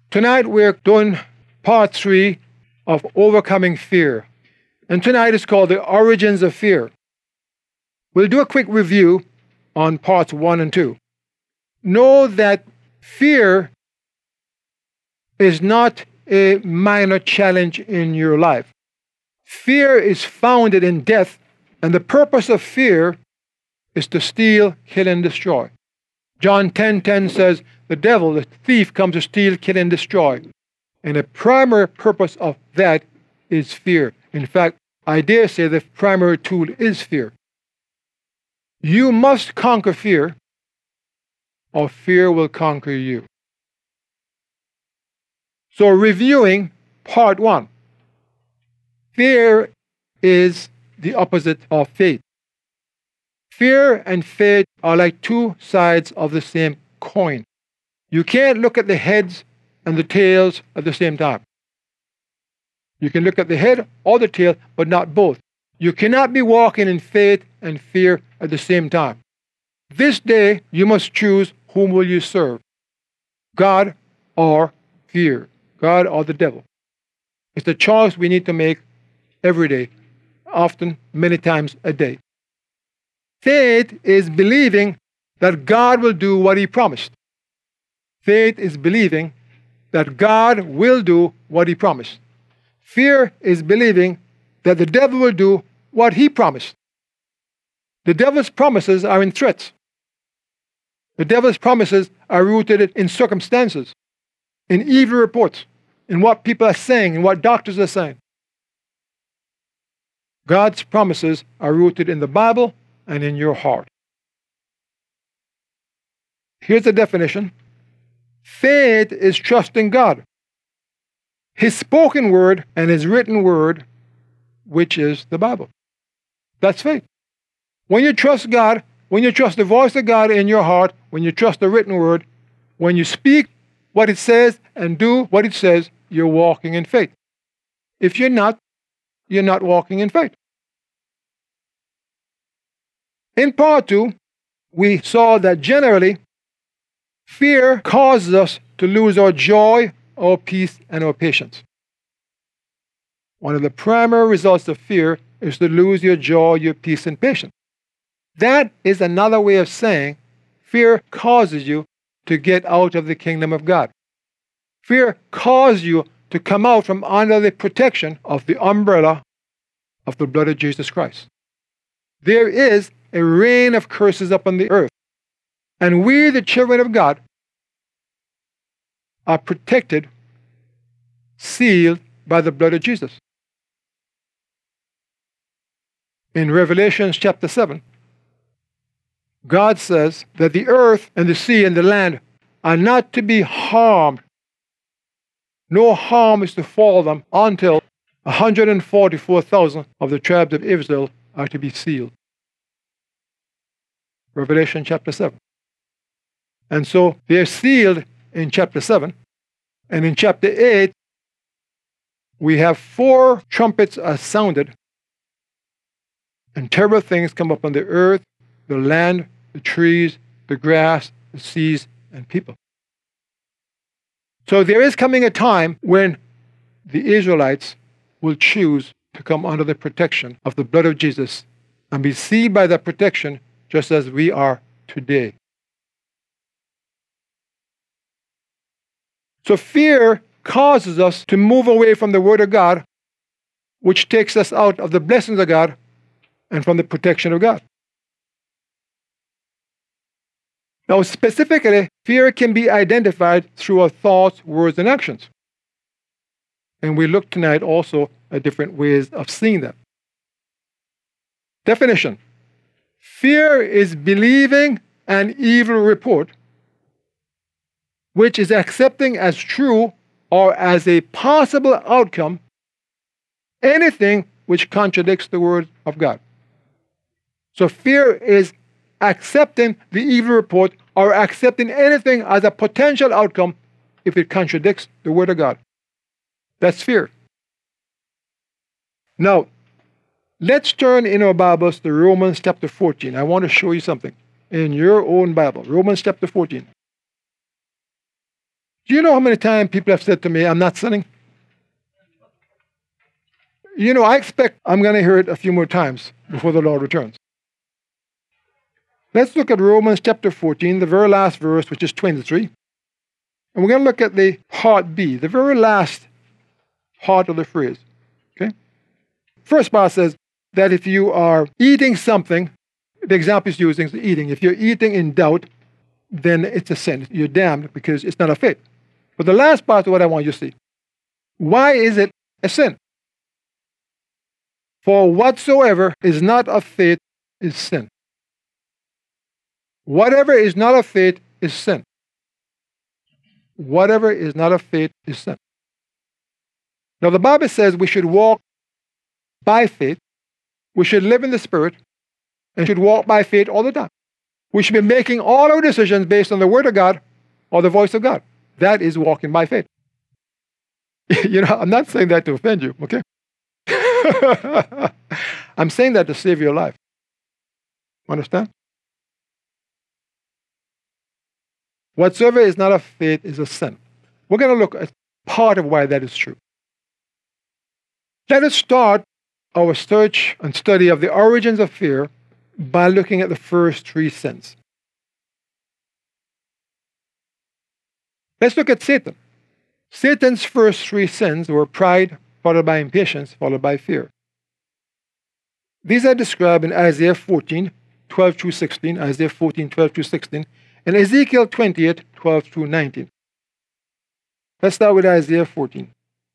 Tonight we're doing part 3 of Overcoming Fear. And tonight is called The Origins of Fear. We'll do a quick review on parts 1 and 2. Know that fear is not a minor challenge in your life. Fear is founded in death, and the purpose of fear is to steal, kill, and destroy. John 10:10 says, the devil, the thief, comes to steal, kill, and destroy. And the primary purpose of that is fear. In fact, I dare say the primary tool is fear. You must conquer fear, or fear will conquer you. So reviewing part 1. Fear is the opposite of faith. Fear and faith are like two sides of the same coin. You can't look at the heads and the tails at the same time. You can look at the head or the tail, but not both. You cannot be walking in faith and fear at the same time. This day, you must choose whom will you serve, God or fear, God or the devil. It's a choice we need to make every day, often, many times a day. Faith is believing that God will do what He promised. Faith is believing that God will do what He promised. Fear is believing that the devil will do what he promised. The devil's promises are in threats. The devil's promises are rooted in circumstances, in evil reports, in what people are saying, in what doctors are saying. God's promises are rooted in the Bible and in your heart. Here's a definition. Faith is trusting God, His spoken word and His written word, which is the Bible. That's faith. When you trust God, when you trust the voice of God in your heart, when you trust the written word, when you speak what it says and do what it says, you're walking in faith. If you're not walking in faith. In part 2, we saw that generally, fear causes us to lose our joy, our peace, and our patience. One of the primary results of fear is to lose your joy, your peace, and patience. That is another way of saying fear causes you to get out of the kingdom of God. Fear causes you to come out from under the protection of the umbrella of the blood of Jesus Christ. There is a rain of curses upon the earth, and we, the children of God, are protected, sealed by the blood of Jesus. In Revelation chapter 7, God says that the earth and the sea and the land are not to be harmed. No harm is to fall them until 144,000 of the tribes of Israel are to be sealed. Revelation chapter 7. And so they're sealed in chapter 7. And in chapter 8, we have 4 trumpets are sounded, and terrible things come upon the earth, the land, the trees, the grass, the seas, and people. So there is coming a time when the Israelites will choose to come under the protection of the blood of Jesus and be sealed by that protection just as we are today. So fear causes us to move away from the Word of God, which takes us out of the blessings of God and from the protection of God. Now, specifically, fear can be identified through our thoughts, words, and actions. And we look tonight also at different ways of seeing that. Definition. Fear is believing an evil report, which is accepting as true or as a possible outcome anything which contradicts the word of God. So fear is accepting the evil report or accepting anything as a potential outcome if it contradicts the word of God. That's fear. Now, let's turn in our Bibles to Romans chapter 14. I want to show you something in your own Bible. Romans chapter 14. Do you know how many times people have said to me, I'm not sinning? I expect I'm going to hear it a few more times before the Lord returns. Let's look at Romans chapter 14, the very last verse, which is 23. And we're going to look at the part B, the very last part of the phrase. Okay? First part says that if you are eating something, the example is using is eating. If you're eating in doubt, then it's a sin. You're damned because it's not a faith. But the last part is what I want you to see. Why is it a sin? For whatsoever is not of faith is sin. Whatever is not of faith is sin. Whatever is not of faith is sin. Now the Bible says we should walk by faith. We should live in the Spirit and should walk by faith all the time. We should be making all our decisions based on the Word of God or the voice of God. That is walking by faith. I'm not saying that to offend you, okay? I'm saying that to save your life. Understand? Whatsoever is not of faith is a sin. We're going to look at part of why that is true. Let us start our search and study of the origins of fear by looking at the first three sins. Let's look at Satan. Satan's first three sins were pride, followed by impatience, followed by fear. These are described in Isaiah 14, 12 through 16, Isaiah 14, 12 through 16, and Ezekiel 28, 12 through 19. Let's start with Isaiah 14.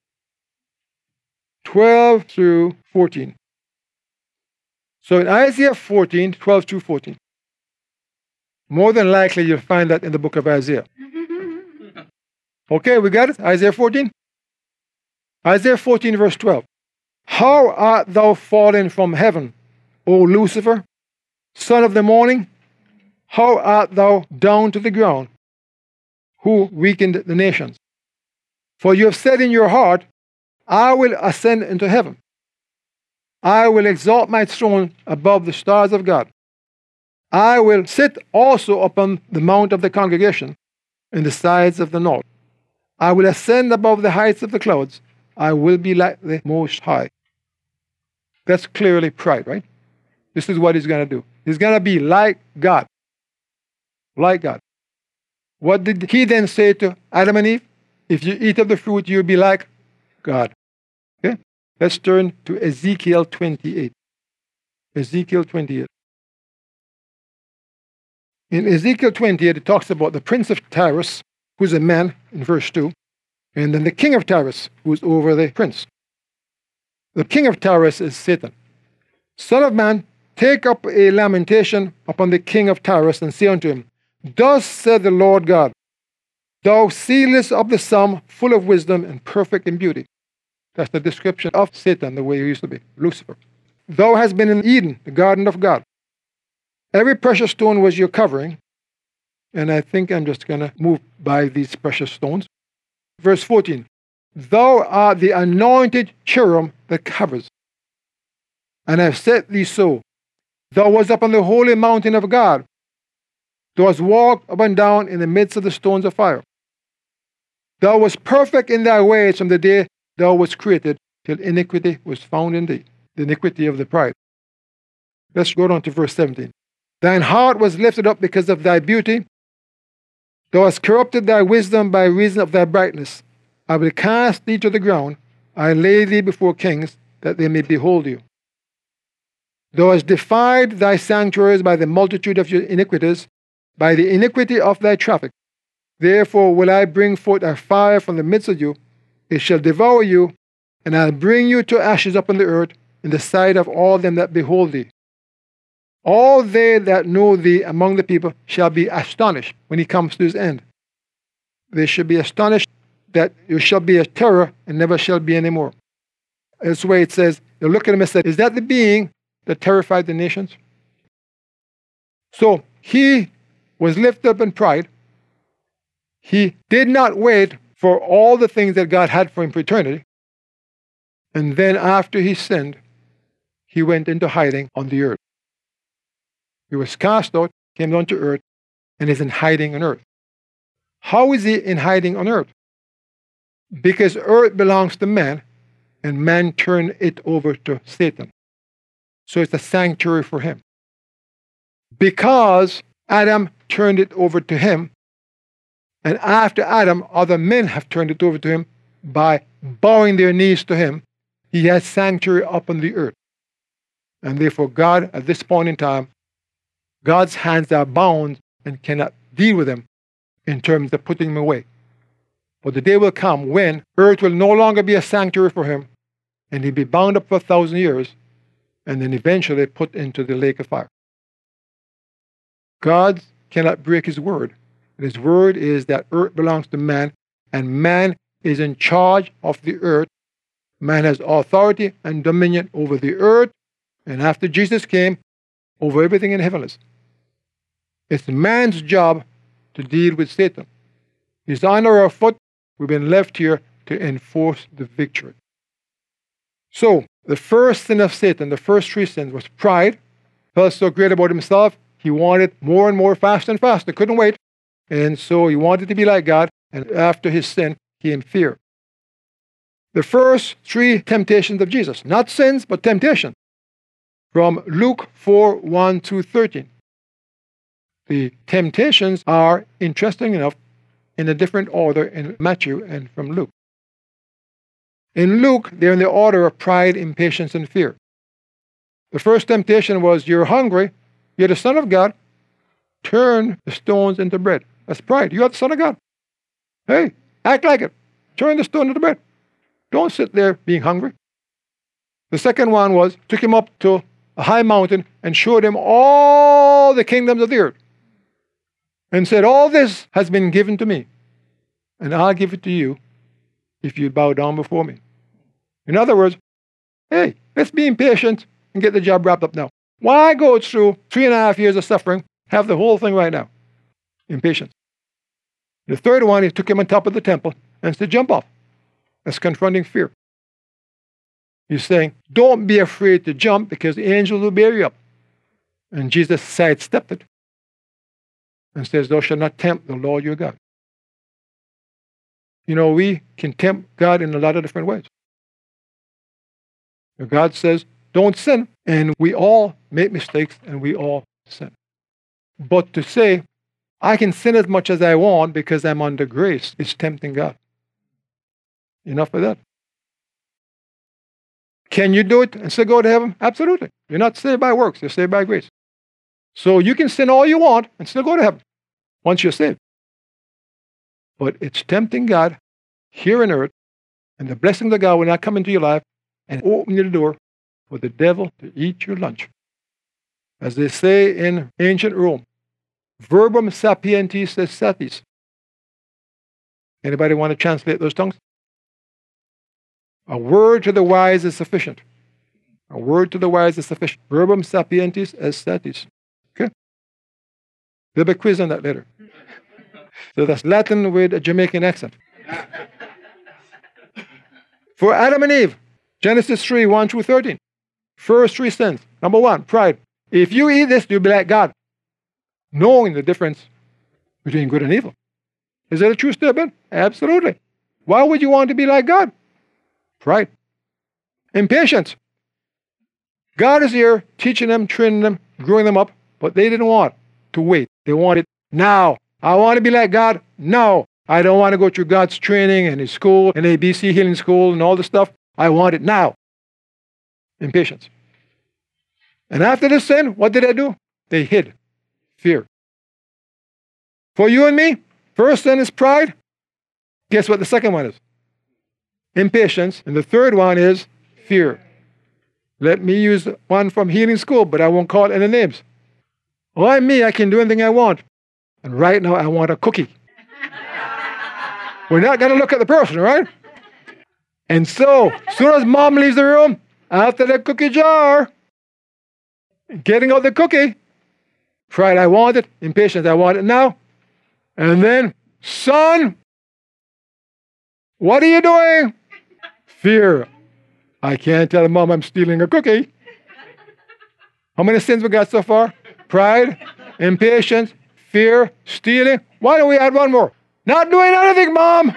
12 through 14. So in Isaiah 14, 12 through 14, more than likely you'll find that in the book of Isaiah. Okay, we got it? Isaiah 14? Isaiah 14, verse 12. How art thou fallen from heaven, O Lucifer, son of the morning? How art thou down to the ground, who weakened the nations? For you have said in your heart, I will ascend into heaven. I will exalt my throne above the stars of God. I will sit also upon the mount of the congregation in the sides of the north. I will ascend above the heights of the clouds. I will be like the Most High. That's clearly pride, right? This is what he's going to do. He's going to be like God. Like God. What did he then say to Adam and Eve? If you eat of the fruit, you'll be like God. Okay? Let's turn to Ezekiel 28. Ezekiel 28. In Ezekiel 28, it talks about the prince of Tyrus, who's a man, in verse 2, and then the king of Tyrus, who's over the prince. The king of Tyrus is Satan. Son of man, take up a lamentation upon the king of Tyrus, and say unto him, Thus said the Lord God, Thou sealest up the sum, full of wisdom and perfect in beauty. That's the description of Satan, the way he used to be, Lucifer. Thou hast been in Eden, the garden of God. Every precious stone was your covering. And I think I'm just going to move by these precious stones. Verse 14. Thou art the anointed cherub that covers. And I have set thee so. Thou wast upon the holy mountain of God. Thou hast walked up and down in the midst of the stones of fire. Thou wast perfect in thy ways from the day thou wast created, till iniquity was found in thee, the iniquity of the pride. Let's go down to verse 17. Thine heart was lifted up because of thy beauty. Thou hast corrupted thy wisdom by reason of thy brightness. I will cast thee to the ground. I lay thee before kings, that they may behold you. Thou hast defied thy sanctuaries by the multitude of your iniquities, by the iniquity of thy traffic. Therefore will I bring forth a fire from the midst of you. It shall devour you, and I'll bring you to ashes upon the earth in the sight of all them that behold thee. All they that know thee among the people shall be astonished when he comes to his end. They shall be astonished that you shall be a terror and never shall be any more. That's why it says, they'll look at him and say, is that the being that terrified the nations? So he was lifted up in pride. He did not wait for all the things that God had for him for eternity. And then after he sinned, he went into hiding on the earth. He was cast out, came down to earth, and is in hiding on earth. How is he in hiding on earth? Because earth belongs to man, and man turned it over to Satan. So it's a sanctuary for him. Because Adam turned it over to him, and after Adam, other men have turned it over to him by bowing their knees to him, he has sanctuary upon the earth. And therefore God, at this point in time, God's hands are bound and cannot deal with him in terms of putting him away. But the day will come when earth will no longer be a sanctuary for him, and he'll be bound up for 1,000 years, and then eventually put into the lake of fire. God cannot break his word. And his word is that earth belongs to man, and man is in charge of the earth. Man has authority and dominion over the earth, and after Jesus came, over everything in heavens. It's man's job to deal with Satan. He's under our foot. We've been left here to enforce the victory. So, the first sin of Satan, the first three sins, was pride. Felt so great about himself, he wanted more and more, fast and fast. He couldn't wait. And so he wanted to be like God. And after his sin came fear. The first three temptations of Jesus, not sins, but temptation. From Luke 4:1-13. The temptations are, interesting enough, in a different order in Matthew and from Luke. In Luke, they're in the order of pride, impatience, and fear. The first temptation was, you're hungry, you're the Son of God, turn the stones into bread. That's pride. You are the Son of God. Hey, act like it. Turn the stone into bread. Don't sit there being hungry. The second one was, took him up to a high mountain and showed him all the kingdoms of the earth. And said, all this has been given to me, and I'll give it to you if you bow down before me. In other words, hey, let's be impatient and get the job wrapped up now. Why go through 3.5 years of suffering, have the whole thing right now? Impatience. The third one, he took him on top of the temple and said, jump off. That's confronting fear. He's saying, don't be afraid to jump because the angels will bear you up. And Jesus sidestepped it and says, thou shalt not tempt the Lord your God. You know, we can tempt God in a lot of different ways. God says, don't sin. And we all make mistakes and we all sin. But to say, I can sin as much as I want because I'm under grace, is tempting God. Enough of that. Can you do it and still go to heaven? Absolutely. You're not saved by works, you're saved by grace. So you can sin all you want and still go to heaven once you're saved. But it's tempting God here on earth, and the blessings of God will not come into your life and open you the door for the devil to eat your lunch. As they say in ancient Rome, verbum sapientis est satis. Anybody want to translate those tongues? A word to the wise is sufficient. A word to the wise is sufficient. Verbum sapientis est satis. Okay? There'll be a quiz on that later. So that's Latin with a Jamaican accent. For Adam and Eve, Genesis 3:1-13. First three sins. Number one, pride. If you eat this, you'll be like God, knowing the difference between good and evil. Is that a true statement? Absolutely. Why would you want to be like God? Pride. Impatience. God is here teaching them, training them, growing them up, but they didn't want to wait. They wanted now. I want to be like God now. I don't want to go through God's training and His school and ABC healing school and all this stuff. I want it now. Impatience. And after the sin, what did they do? They hid. Fear. For you and me, first sin is pride. Guess what the second one is? Impatience. And the third one is fear. Let me use one from healing school, but I won't call any names. Oh, I'm me. I can do anything I want. And right now, I want a cookie. We're not going to look at the person, right? And so, as soon as mom leaves the room, after the cookie jar, getting out the cookie, pride, I want it. Impatience, I want it now. And then, son, what are you doing? Fear. I can't tell mom I'm stealing a cookie. How many sins we got so far? Pride, impatience, fear, stealing. Why don't we add one more? Not doing anything, Mom.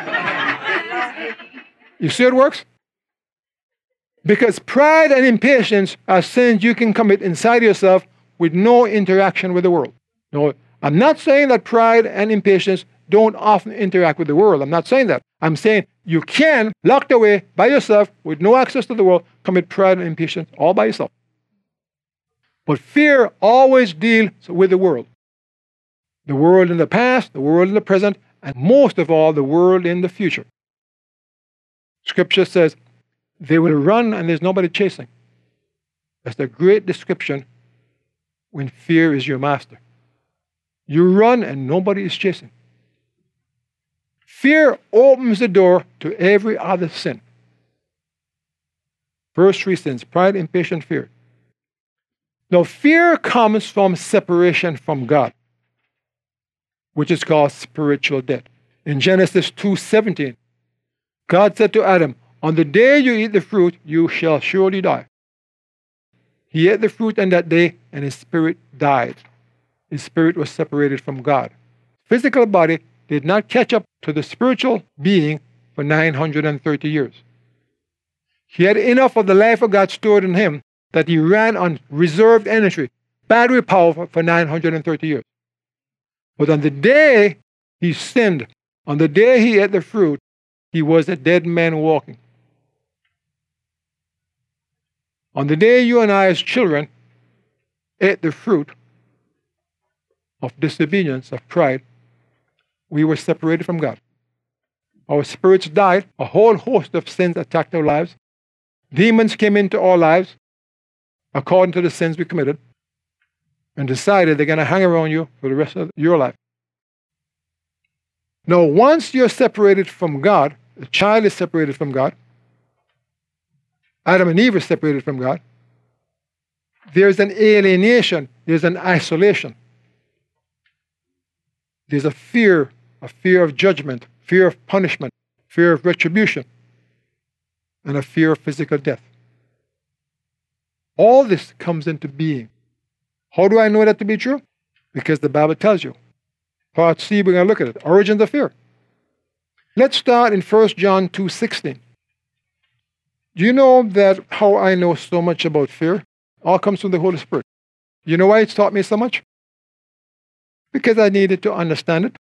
You see how it works? Because pride and impatience are sins you can commit inside yourself with no interaction with the world. No, I'm not saying that pride and impatience don't often interact with the world. I'm not saying that. I'm saying you can, locked away by yourself with no access to the world, commit pride and impatience all by yourself. But fear always deals with the world. The world in the past, the world in the present, and most of all, the world in the future. Scripture says, they will run and there's nobody chasing. That's the great description when fear is your master. You run and nobody is chasing. Fear opens the door to every other sin. First three sins: pride, impatience, fear. Now, fear comes from separation from God, which is called spiritual death. In Genesis 2:17, God said to Adam, on the day you eat the fruit, you shall surely die. He ate the fruit on that day, and his spirit died. His spirit was separated from God. Physical body did not catch up to the spiritual being for 930 years. He had enough of the life of God stored in him that he ran on reserved energy, battery power for 930 years. But on the day he sinned, on the day he ate the fruit, he was a dead man walking. On the day you and I as children ate the fruit of disobedience, of pride, we were separated from God. Our spirits died. A whole host of sins attacked our lives. Demons came into our lives according to the sins we committed and decided they're going to hang around you for the rest of your life. Now, once you're separated from God, the child is separated from God, Adam and Eve are separated from God, there's an alienation, there's an isolation. There's a fear of judgment, fear of punishment, fear of retribution, and a fear of physical death. All this comes into being. How do I know that to be true? Because the Bible tells you. Part C, we're going to look at it. Origins of fear. Let's start in 1 John 2:16. Do you know that how I know so much about fear? All comes from the Holy Spirit. You know why it's taught me so much? Because I needed to understand it.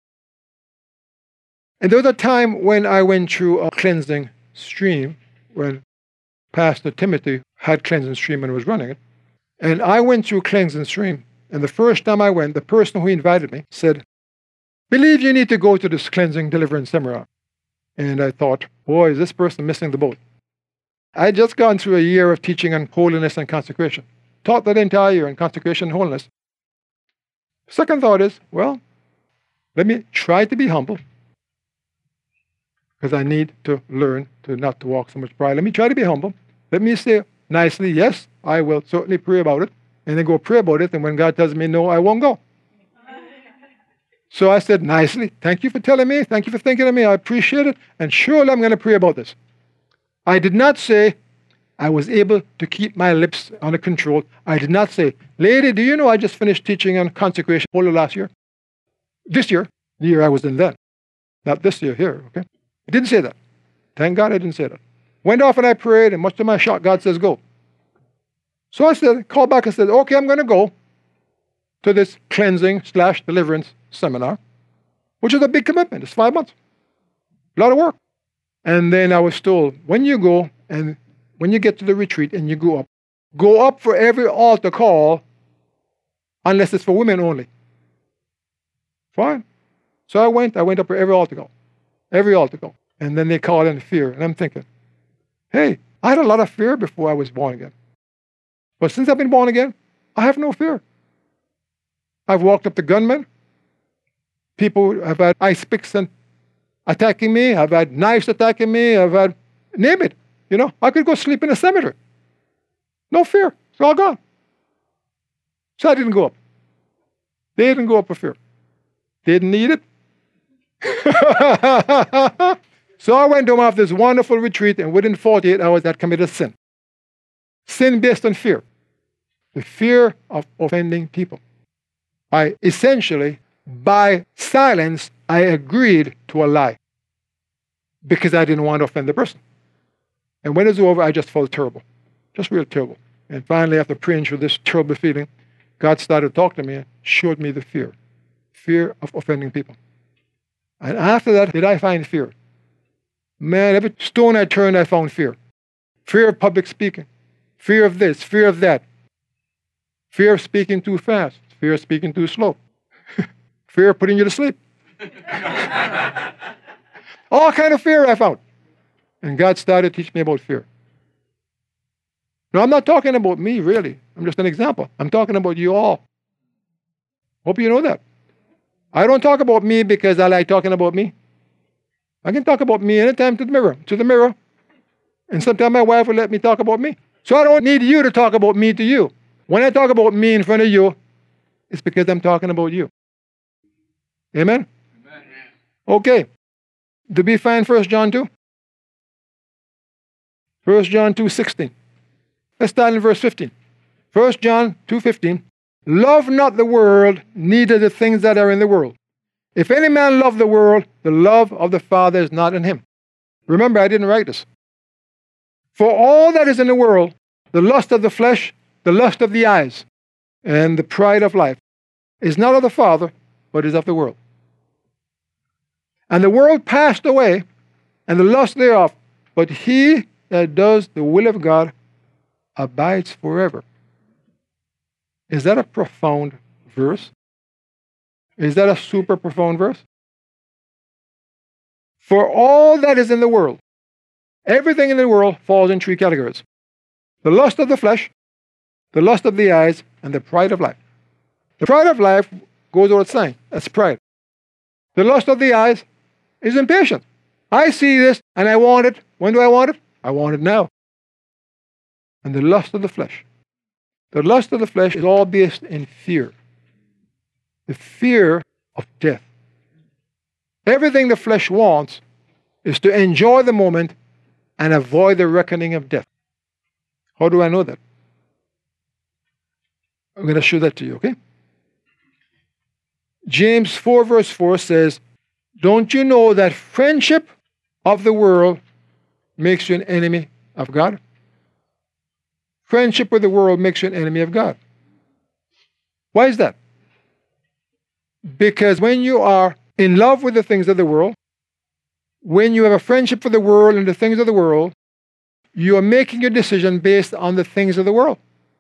And there was a time when I went through a cleansing stream, when Pastor Timothy had cleansing stream and was running it. And I went through cleansing stream. And the first time I went, the person who invited me said, believe you need to go to this cleansing deliverance seminar. And I thought, boy, is this person missing the boat. I had just gone through a year of teaching on holiness and consecration. Taught that entire year on consecration and holiness. Second thought is, well, let me try to be humble, because I need to learn to not to walk so much pride. Let me try to be humble. Let me say nicely, yes, I will certainly pray about it, and then go pray about it, and when God tells me no, I won't go. So I said nicely, thank you for telling me, thank you for thinking of me, I appreciate it, and surely I'm going to pray about this. I did not say I was able to keep my lips under control. I did not say, lady, do you know I just finished teaching on consecration all last year? This year, the year I was in then. Not this year here, okay? I didn't say that. Thank God I didn't say that. Went off and I prayed, and much to my shock, God says, go. So I said, called back and said, okay, I'm going to go to this cleansing/deliverance seminar, which is a big commitment. It's 5 months. A lot of work. And then I was told, when you go and when you get to the retreat and you go up for every altar call unless it's for women only. Fine. So I went up for every altar call. Every altar call. And then they called in fear. And I'm thinking, hey, I had a lot of fear before I was born again. But since I've been born again, I have no fear. I've walked up to gunmen. People have had ice picks and attacking me. I've had knives attacking me. I've had, name it. You know, I could go sleep in a cemetery. No fear. It's all gone. So I didn't go up. They didn't go up for fear. They didn't need it. So I went home after this wonderful retreat, and within 48 hours I committed sin. Sin based on fear. The fear of offending people. I essentially, by silence, I agreed to a lie because I didn't want to offend the person. And when it was over, I just felt terrible, just real terrible. And finally, after praying through this terrible feeling, God started to talk to me and showed me the fear of offending people. And after that, did I find fear? Man, every stone I turned, I found fear. Fear of public speaking, fear of this, fear of that, fear of speaking too fast, fear of speaking too slow, fear of putting you to sleep. All kind of fear I found. And God started to teach me about fear. Now, I'm not talking about me, really. I'm just an example. I'm talking about you all. Hope you know that. I don't talk about me because I like talking about me. I can talk about me anytime to the mirror. And sometimes my wife will let me talk about me. So I don't need you to talk about me to you. When I talk about me in front of you, it's because I'm talking about you. Amen? Amen. Okay. Do we find 1 John 2? 1 John 2:16. Let's start in verse 15. 1 John 2:15. Love not the world, neither the things that are in the world. If any man love the world, the love of the Father is not in him. Remember, I didn't write this. For all that is in the world, the lust of the flesh, the lust of the eyes, and the pride of life, is not of the Father, but is of the world. And the world passed away, and the lust thereof, but he that does the will of God abides forever. Is that a profound verse? Is that a super profound verse? For all that is in the world, everything in the world falls in three categories. The lust of the flesh, the lust of the eyes, and the pride of life. The pride of life goes without saying. That's pride. The lust of the eyes is impatient. I see this and I want it. When do I want it? I want it now. And the lust of the flesh. The lust of the flesh is all based in fear. The fear of death. Everything the flesh wants is to enjoy the moment and avoid the reckoning of death. How do I know that? I'm going to show that to you, okay? James 4 verse 4 says, don't you know that friendship of the world makes you an enemy of God? Friendship with the world makes you an enemy of God. Why is that? Because when you are in love with the things of the world, when you have a friendship for the world and the things of the world, you are making your decision based on the things of the world.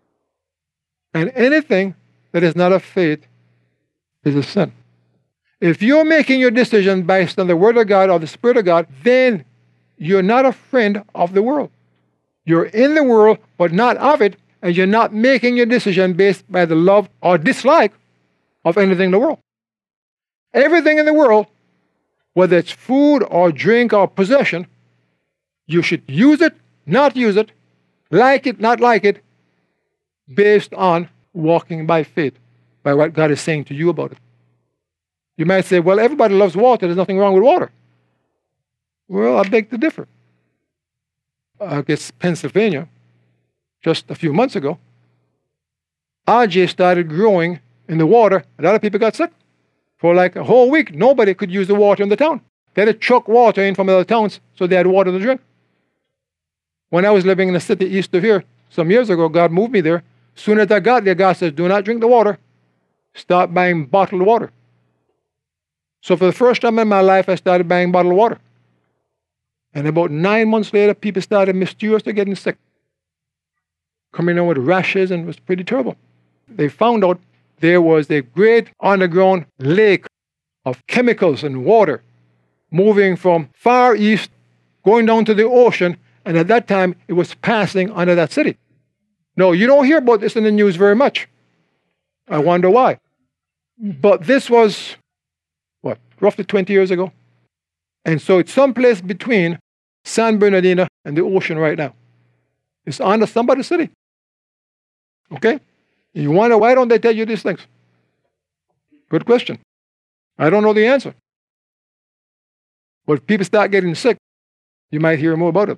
And anything that is not of faith is a sin. If you're making your decision based on the Word of God or the Spirit of God, then you're not a friend of the world. You're in the world, but not of it, and you're not making your decision based by the love or dislike of anything in the world. Everything in the world, whether it's food or drink or possession, you should use it, not use it, like it, not like it, based on walking by faith, by what God is saying to you about it. You might say, well, everybody loves water. There's nothing wrong with water. Well, I beg to differ. I guess Pennsylvania, just a few months ago, algae started growing in the water. A lot of people got sick. For like a whole week, nobody could use the water in the town. They had to truck water in from other towns so they had water to drink. When I was living in a city east of here, some years ago, God moved me there. Soon as I got there, God says, do not drink the water. Start buying bottled water. So for the first time in my life, I started buying bottled water. And about 9 months later, people started mysteriously getting sick. Coming in with rashes, and it was pretty terrible. They found out there was a great underground lake of chemicals and water moving from far east, going down to the ocean, and at that time, it was passing under that city. No, you don't hear about this in the news very much. I wonder why. But this was, roughly 20 years ago. And so it's someplace between San Bernardino and the ocean right now. It's under somebody's city. Okay? You wonder, why don't they tell you these things? Good question. I don't know the answer. But if people start getting sick, you might hear more about it.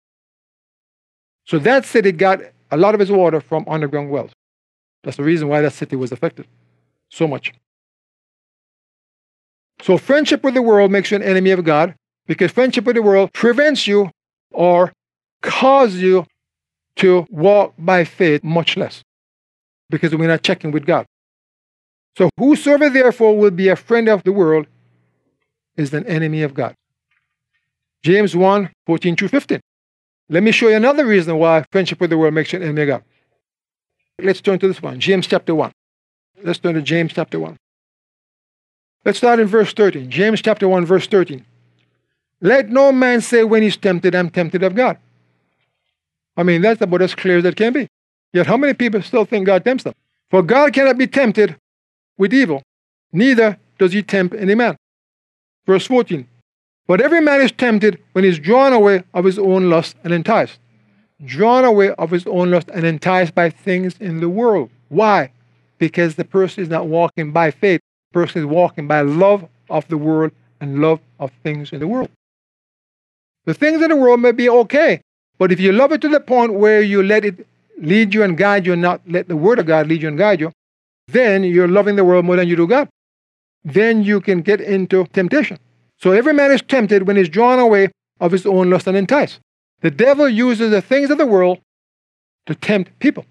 So that city got a lot of its water from underground wells. That's the reason why that city was affected so much. So friendship with the world makes you an enemy of God, because friendship with the world prevents you or causes you to walk by faith much less, because we're not checking with God. So whosoever therefore will be a friend of the world is an enemy of God. James 1, 14 through 15. Let me show you another reason why friendship with the world makes you an enemy of God. Let's turn to this one, James chapter 1. Let's turn to James chapter 1. Let's start in verse 13. James chapter 1, verse 13. Let no man say when he's tempted, I'm tempted of God. I mean, that's about as clear as it can be. Yet how many people still think God tempts them? For God cannot be tempted with evil, neither does he tempt any man. Verse 14. But every man is tempted when he is drawn away of his own lust and enticed. Drawn away of his own lust and enticed by things in the world. Why? Because the person is not walking by faith. The person is walking by love of the world and love of things in the world. The things in the world may be okay, but if you love it to the point where you let it lead you and guide you and not let the word of God lead you and guide you, then you're loving the world more than you do God. Then you can get into temptation. So every man is tempted when he's drawn away of his own lust and enticed. The devil uses the things of the world to tempt people.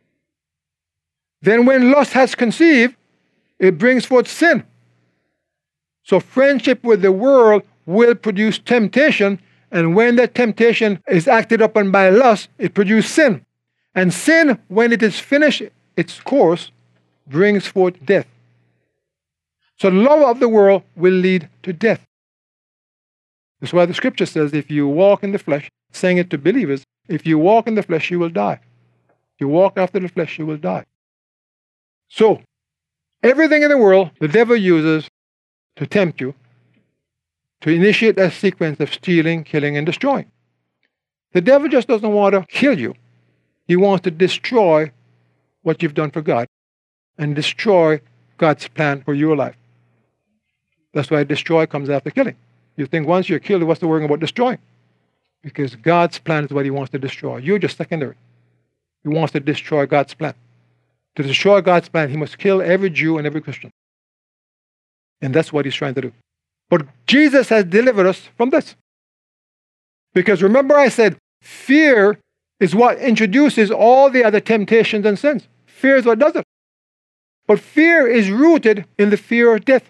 Then when lust has conceived, it brings forth sin. So friendship with the world will produce temptation, and when that temptation is acted upon by lust, it produces sin. And sin, when it is finished its course, brings forth death. So love of the world will lead to death. That's why the scripture says, if you walk in the flesh, saying it to believers, if you walk in the flesh, you will die. If you walk after the flesh, you will die. So, everything in the world the devil uses to tempt you, to initiate a sequence of stealing, killing, and destroying. The devil just doesn't want to kill you. He wants to destroy what you've done for God and destroy God's plan for your life. That's why destroy comes after killing. You think once you're killed, what's the worrying about destroying? Because God's plan is what he wants to destroy. You're just secondary. He wants to destroy God's plan. To destroy God's plan, he must kill every Jew and every Christian. And that's what he's trying to do. But Jesus has delivered us from this. Because remember I said, fear is what introduces all the other temptations and sins. Fear is what does it. But fear is rooted in the fear of death.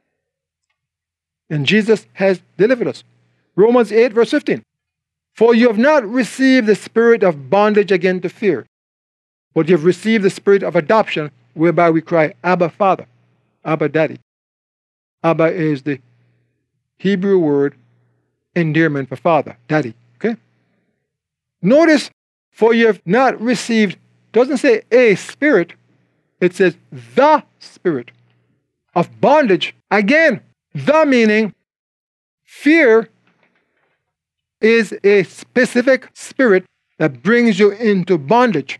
And Jesus has delivered us. Romans 8, verse 15. For you have not received the spirit of bondage again to fear, but you have received the spirit of adoption, whereby we cry, Abba, Father, Abba, Daddy. Abba is the Hebrew word endearment for father, daddy. Okay? Notice, for you have not received, doesn't say a spirit, it says the spirit of bondage. Again, the meaning fear is a specific spirit that brings you into bondage.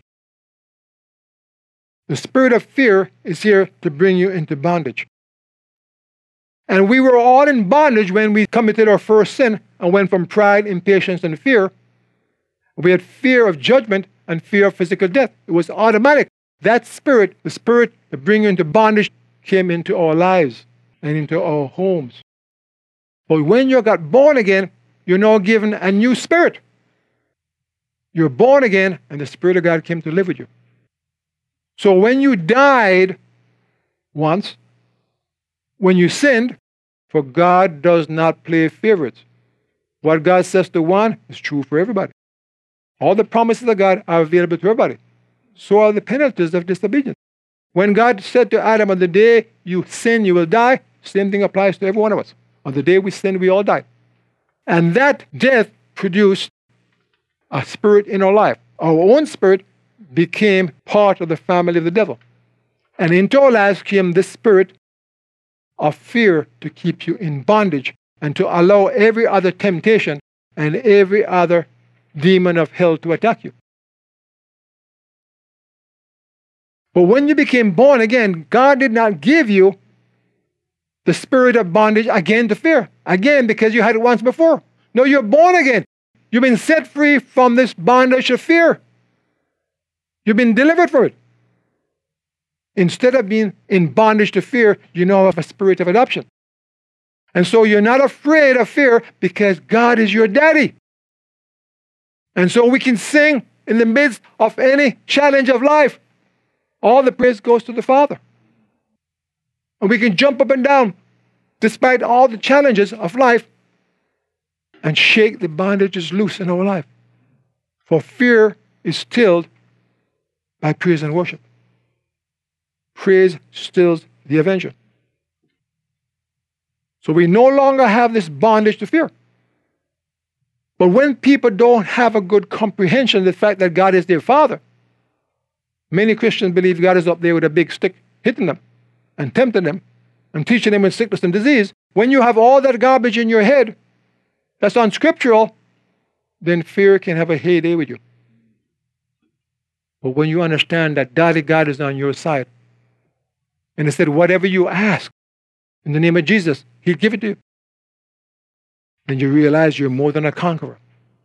The spirit of fear is here to bring you into bondage. And we were all in bondage when we committed our first sin and went from pride, impatience, and fear. We had fear of judgment and fear of physical death. It was automatic. That spirit, the spirit that brings you into bondage, came into our lives and into our homes. But when you got born again, you're now given a new spirit. You're born again, and the Spirit of God came to live with you. So when you died once, when you sinned, for God does not play favorites. What God says to one is true for everybody. All the promises of God are available to everybody. So are the penalties of disobedience. When God said to Adam, on the day you sin, you will die, same thing applies to every one of us. On the day we sin, we all die. And that death produced a spirit in our life. Our own spirit became part of the family of the devil. And into our lives came this spirit of fear to keep you in bondage and to allow every other temptation and every other demon of hell to attack you. But when you became born again, God did not give you the spirit of bondage again to fear. Again, because you had it once before. No, you're born again. You've been set free from this bondage of fear. You've been delivered from it. Instead of being in bondage to fear, you now have a spirit of adoption. And so you're not afraid of fear because God is your daddy. And so we can sing in the midst of any challenge of life. All the praise goes to the Father. And we can jump up and down despite all the challenges of life and shake the bondages loose in our life. For fear is stilled by praise and worship. Praise stills the avenger. So we no longer have this bondage to fear. But when people don't have a good comprehension of the fact that God is their Father, many Christians believe God is up there with a big stick hitting them and tempting them and teaching them with sickness and disease. When you have all that garbage in your head that's unscriptural, then fear can have a heyday with you. But when you understand that Daddy God is on your side, and He said, whatever you ask in the name of Jesus, He'll give it to you, then you realize you're more than a conqueror.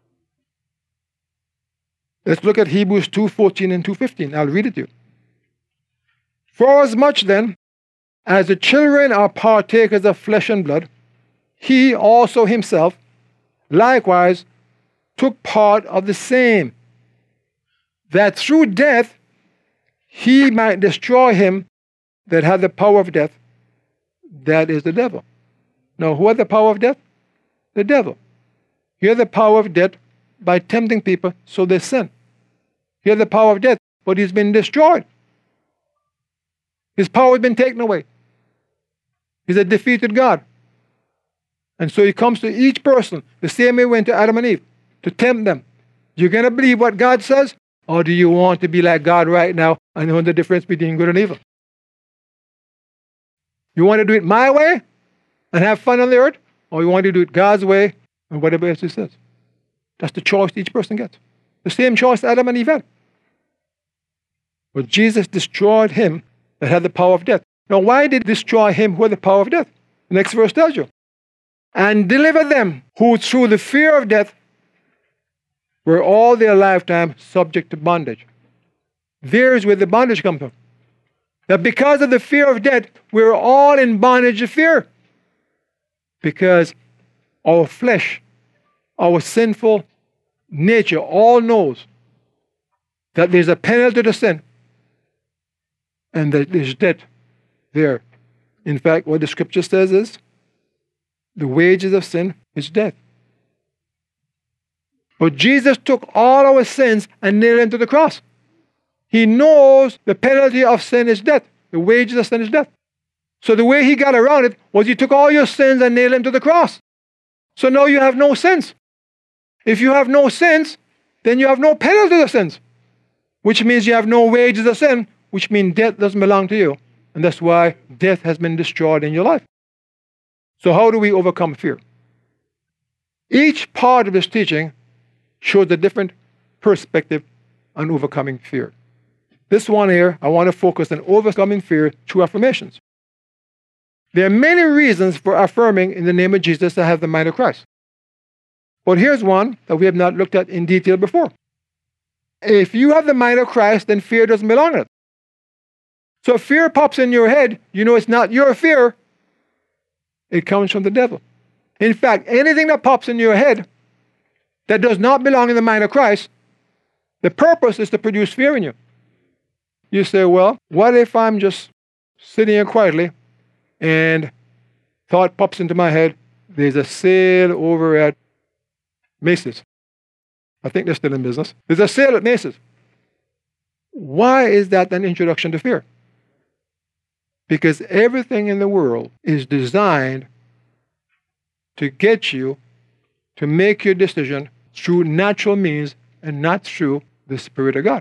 Let's look at Hebrews 2:14 and 2:15. I'll read it to you. For as much then as the children are partakers of flesh and blood, He also Himself likewise took part of the same, that through death He might destroy him that had the power of death, that is the devil. Now, who had the power of death? The devil. He had the power of death by tempting people so they sin. He had the power of death, but he's been destroyed. His power has been taken away. He's a defeated God. And so he comes to each person the same way he went to Adam and Eve, to tempt them. You're going to believe what God says, or do you want to be like God right now and know the difference between good and evil? You want to do it my way and have fun on the earth, or you want to do it God's way and whatever else He says? That's the choice each person gets. The same choice Adam and Eve had. But Jesus destroyed him that had the power of death. Now, why did He destroy him who had the power of death? The next verse tells you. And delivered them who through the fear of death were all their lifetime subject to bondage. There's where the bondage comes from. That because of the fear of death, we're all in bondage of fear. Because our flesh, our sinful nature all knows that there's a penalty to sin and that there's death there. In fact, what the scripture says is, the wages of sin is death. But Jesus took all our sins and nailed them to the cross. He knows the penalty of sin is death. The wages of sin is death. So the way He got around it was He took all your sins and nailed them to the cross. So now you have no sins. If you have no sins, then you have no penalty of sins, which means you have no wages of sin, which means death doesn't belong to you. And that's why death has been destroyed in your life. So how do we overcome fear? Each part of this teaching shows a different perspective on overcoming fear. This one here, I want to focus on overcoming fear through affirmations. There are many reasons for affirming in the name of Jesus to have the mind of Christ. But here's one that we have not looked at in detail before. If you have the mind of Christ, then fear doesn't belong in it. So if fear pops in your head, you know it's not your fear. It comes from the devil. In fact, anything that pops in your head that does not belong in the mind of Christ, the purpose is to produce fear in you. You say, well, what if I'm just sitting here quietly and thought pops into my head, there's a sale over at Macy's. I think they're still in business. There's a sale at Macy's. Why is that an introduction to fear? Because everything in the world is designed to get you to make your decision through natural means and not through the Spirit of God.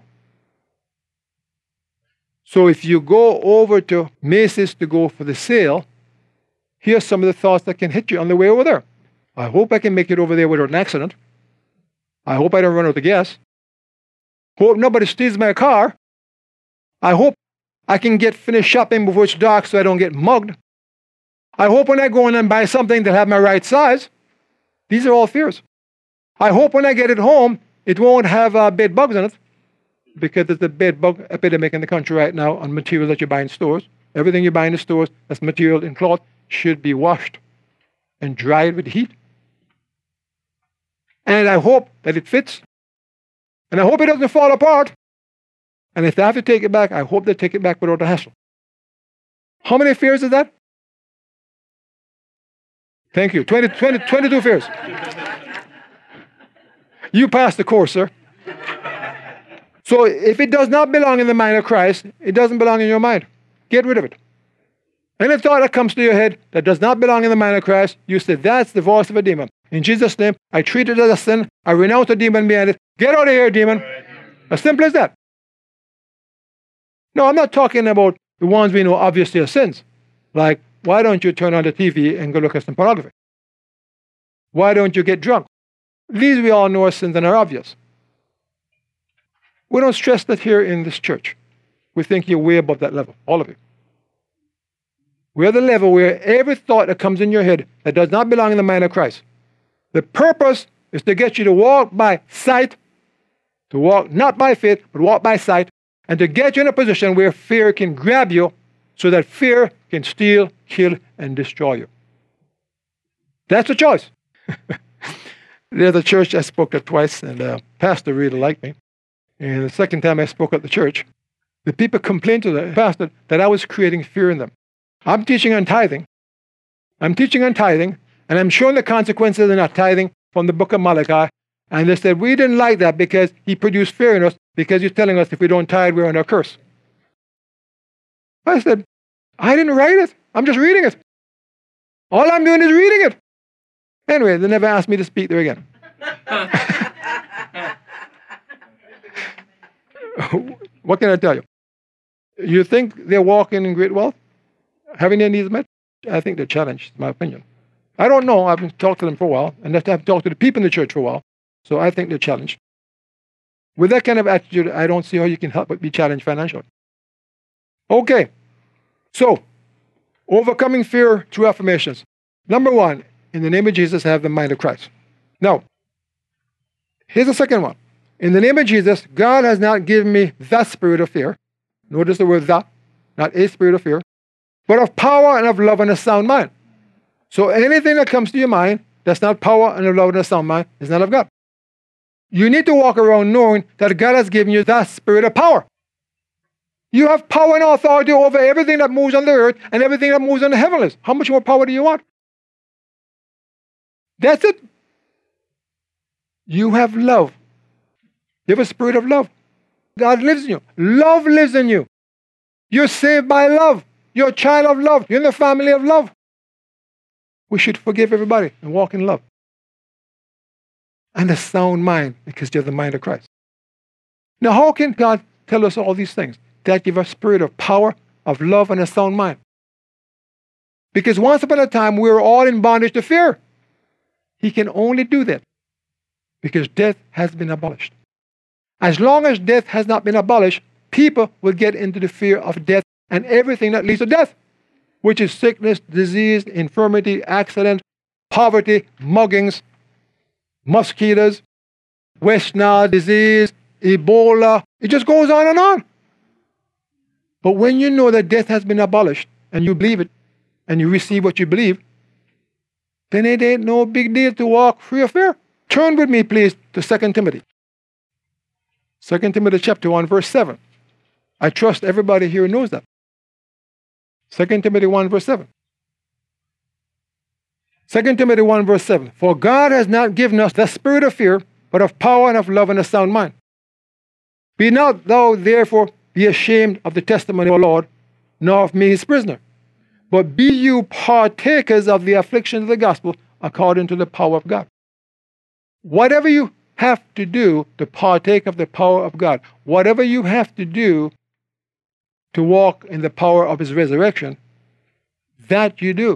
So if you go over to Macy's to go for the sale, here's some of the thoughts that can hit you on the way over there. I hope I can make it over there without an accident. I hope I don't run out of gas. Hope nobody steals my car. I hope I can get finished shopping before it's dark so I don't get mugged. I hope when I go in and buy something they'll have my right size. These are all fears. I hope when I get it home, it won't have bed bugs in it, because there's a bed bug epidemic in the country right now on material that you buy in stores. Everything you buy in the stores that's material in cloth should be washed and dry it with heat. And I hope that it fits. And I hope it doesn't fall apart. And if they have to take it back, I hope they take it back without a hassle. How many fears is that? Thank you. 22 fears. You passed the course, sir. So if it does not belong in the mind of Christ, it doesn't belong in your mind. Get rid of it. Any thought that comes to your head that does not belong in the mind of Christ, you say, that's the voice of a demon. In Jesus' name, I treat it as a sin. I renounce the demon behind it. Get out of here, demon. As simple as that. No, I'm not talking about the ones we know obviously are sins. Like, why don't you turn on the TV and go look at some pornography? Why don't you get drunk? These we all know are sins and are obvious. We don't stress that here in this church. We think you're way above that level, all of you. We're at the level where every thought that comes in your head that does not belong in the mind of Christ, the purpose is to get you to walk by sight, to walk not by faith, but walk by sight, and to get you in a position where fear can grab you so that fear can steal, kill, and destroy you. That's the choice. There's a church I spoke at twice, and the pastor really liked me. And the second time I spoke at the church, the people complained to the pastor that I was creating fear in them. I'm teaching on tithing. And I'm showing the consequences of not tithing from the book of Malachi. And they said, we didn't like that because he produced fear in us, because he's telling us if we don't tithe, we're under a curse. I said, I didn't write it. I'm just reading it. All I'm doing is reading it. Anyway, they never asked me to speak there again. What can I tell you? You think they're walking in great wealth? Having their needs met? I think they're challenged, in my opinion. I don't know. I've been talking to them for a while, and I've talked to the people in the church for a while, so I think they're challenged. With that kind of attitude, I don't see how you can help but be challenged financially. Okay, so overcoming fear through affirmations. Number one, in the name of Jesus, have the mind of Christ. Now, here's the second one. In the name of Jesus, God has not given me the spirit of fear. Notice the word the, not a spirit of fear, but of power and of love and a sound mind. So anything that comes to your mind that's not power and of love and a sound mind is not of God. You need to walk around knowing that God has given you that spirit of power. You have power and authority over everything that moves on the earth and everything that moves on the heavens. How much more power do you want? That's it. You have love. You have a spirit of love. God lives in you. Love lives in you. You're saved by love. You're a child of love. You're in the family of love. We should forgive everybody and walk in love. And a sound mind, because you have the mind of Christ. Now, how can God tell us all these things? That give us a spirit of power, of love, and a sound mind. Because once upon a time, we were all in bondage to fear. He can only do that because death has been abolished. As long as death has not been abolished, people will get into the fear of death and everything that leads to death, which is sickness, disease, infirmity, accident, poverty, muggings, mosquitoes, West Nile disease, Ebola. It just goes on and on. But when you know that death has been abolished and you believe it and you receive what you believe, then it ain't no big deal to walk free of fear. Turn with me, please, to 2 Timothy. 2 Timothy chapter 1, verse 7. I trust everybody here knows that. 2 Timothy 1, verse 7. 2 Timothy 1, verse 7. For God has not given us the spirit of fear, but of power and of love and a sound mind. Be not thou therefore be ashamed of the testimony of our Lord, nor of me his prisoner. But be you partakers of the affliction of the gospel according to the power of God. Whatever you have to do to partake of the power of God, whatever you have to do to walk in the power of his resurrection, that you do.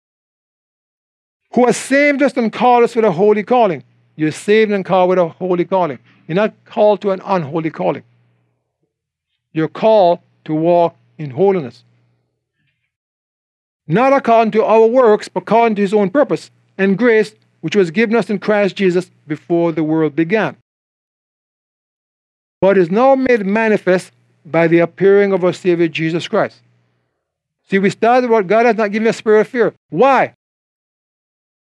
Who has saved us and called us with a holy calling. You're saved and called with a holy calling. You're not called to an unholy calling. You're called to walk in holiness. Not according to our works, but according to his own purpose and grace, which was given us in Christ Jesus before the world began, but is now made manifest by the appearing of our Savior Jesus Christ. See, we started what God has not given us a spirit of fear. Why?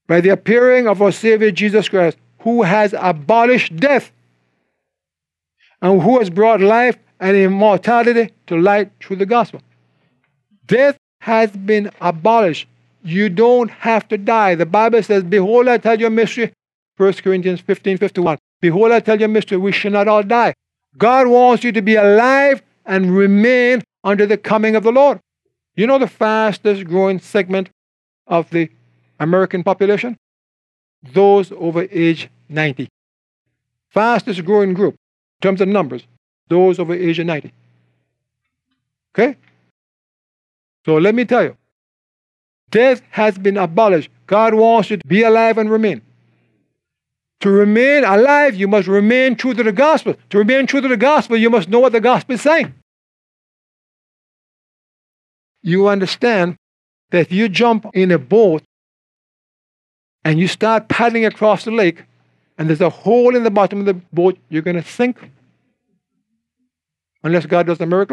by the appearing of our Savior Jesus Christ, who has abolished death and who has brought life and immortality to light through the gospel. Death has been abolished. You don't have to die. The Bible says, behold, I tell you a mystery. 1 Corinthians 15:51. Behold, I tell you a mystery. We shall not all die. God wants you to be alive and remain unto the coming of the Lord. You know the fastest growing segment of the American population? Those over age 90. Fastest growing group in terms of numbers, those over age 90. Okay? So let me tell you, death has been abolished. God wants you to be alive and remain. To remain alive, you must remain true to the gospel. To remain true to the gospel, you must know what the gospel is saying. You understand that if you jump in a boat and you start paddling across the lake and there's a hole in the bottom of the boat, you're going to sink. Unless God does a miracle.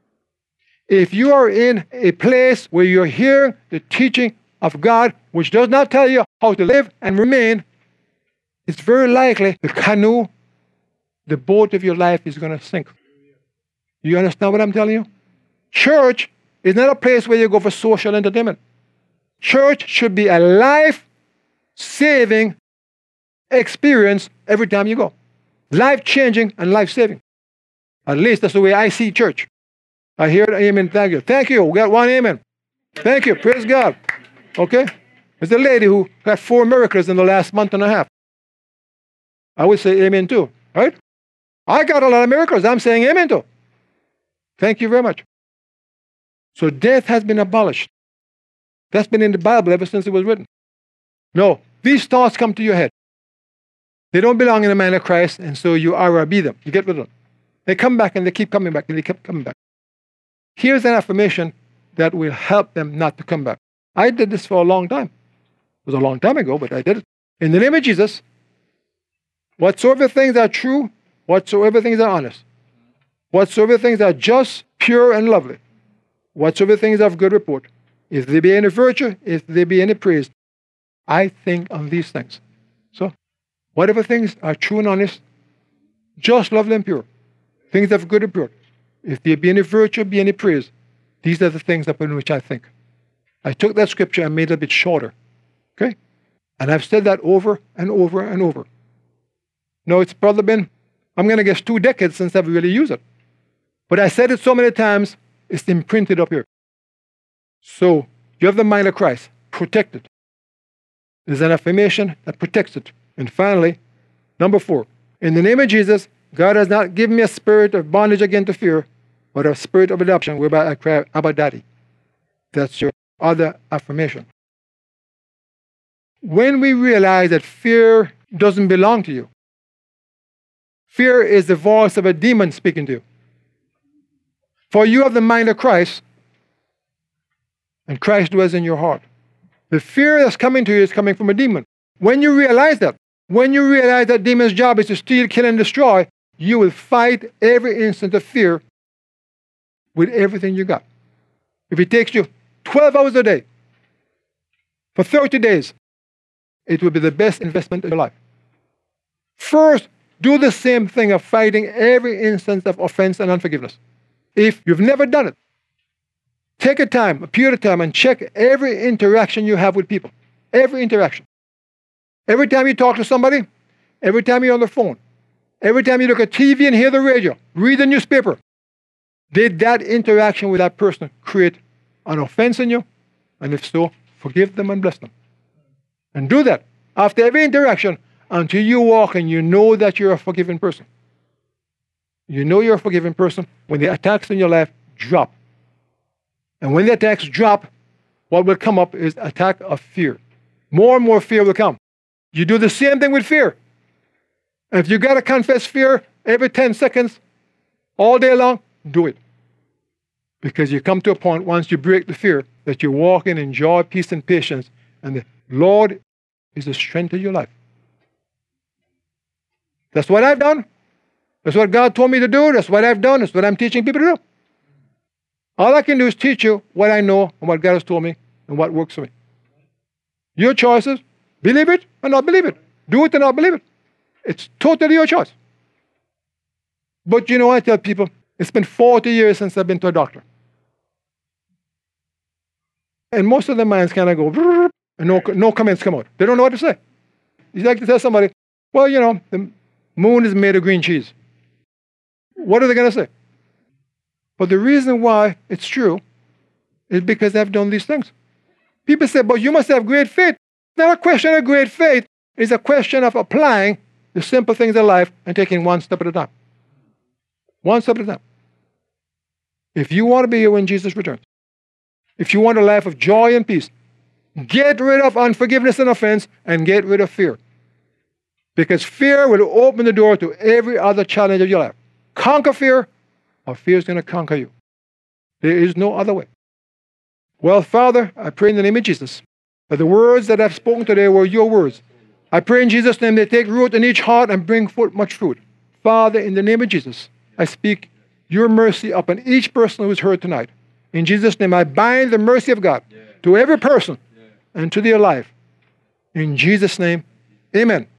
If you are in a place where you're hearing the teaching of God, which does not tell you how to live and remain, it's very likely the canoe, the boat of your life is going to sink. You understand what I'm telling you? Church is not a place where you go for social entertainment. Church should be a life-saving experience every time you go. Life-changing and life-saving. At least that's the way I see church. I hear it, amen, thank you. Thank you, we got one amen. Thank you, praise God. Okay? There's a lady who got 4 miracles in the last month and a half. I would say amen too, right? I got a lot of miracles, I'm saying amen too. Thank you very much. So death has been abolished. That's been in the Bible ever since it was written. No, these thoughts come to your head. They don't belong in the mind of Christ, and so you are or be them. You get rid of them. They come back and they keep coming back and they keep coming back. Here's an affirmation that will help them not to come back. I did this for a long time. It was a long time ago, but I did it. In the name of Jesus, whatsoever things are true, whatsoever things are honest, whatsoever things are just, pure, and lovely, whatsoever things are of good report, if there be any virtue, if there be any praise, I think on these things. So, whatever things are true and honest, just, lovely, and pure, things of good report, if there be any virtue, be any praise, these are the things upon which I think. I took that scripture and made it a bit shorter. Okay? And I've said that over and over and over. No, it's probably been, I'm going to guess 2 decades since I've really used it. But I said it so many times, it's imprinted up here. So, you have the mind of Christ. Protect it. There's an affirmation that protects it. And finally, number 4. In the name of Jesus, God has not given me a spirit of bondage again to fear, but a spirit of adoption, whereby I cry, Abba, Daddy. That's your other affirmation. When we realize that fear doesn't belong to you, fear is the voice of a demon speaking to you. For you have the mind of Christ, and Christ dwells in your heart. The fear that's coming to you is coming from a demon. When you realize that demon's job is to steal, kill, and destroy, you will fight every instant of fear with everything you got. If it takes you 12 hours a day for 30 days, it will be the best investment of your life. First, do the same thing of fighting every instance of offense and unforgiveness. If you've never done it, take a period of time, and check every interaction you have with people. Every interaction. Every time you talk to somebody, every time you're on the phone, every time you look at TV and hear the radio, read the newspaper, did that interaction with that person create an offense in you? And if so, forgive them and bless them. And do that after every interaction until you walk and you know that you're a forgiving person. You know you're a forgiving person when the attacks in your life drop. And when the attacks drop, what will come up is attack of fear. More and more fear will come. You do the same thing with fear. And if you got to confess fear every 10 seconds, all day long, do it. Because you come to a point, once you break the fear, that you walk in joy, peace, and patience. And the Lord is the strength of your life. That's what I've done. That's what God told me to do. That's what I've done. That's what I'm teaching people to do. All I can do is teach you what I know and what God has told me and what works for me. Your choices. Believe it or not believe it. Do it or not believe it. It's totally your choice. But you know, I tell people, it's been 40 years since I've been to a doctor. And most of the minds kind of go, and no comments come out. They don't know what to say. You like to tell somebody, well, you know, the moon is made of green cheese. What are they going to say? But the reason why it's true is because they've done these things. People say, but you must have great faith. It's not a question of great faith. It's a question of applying the simple things in life and taking one step at a time. One step at a time. If you want to be here when Jesus returns, if you want a life of joy and peace, get rid of unforgiveness and offense and get rid of fear. Because fear will open the door to every other challenge of your life. Conquer fear, or fear is going to conquer you. There is no other way. Well, Father, I pray in the name of Jesus that the words that I've spoken today were your words. I pray in Jesus' name they take root in each heart and bring forth much fruit. Father, in the name of Jesus, I speak your mercy upon each person who is heard tonight. In Jesus' name, I bind the mercy of God to every person and to their life. In Jesus' name, amen.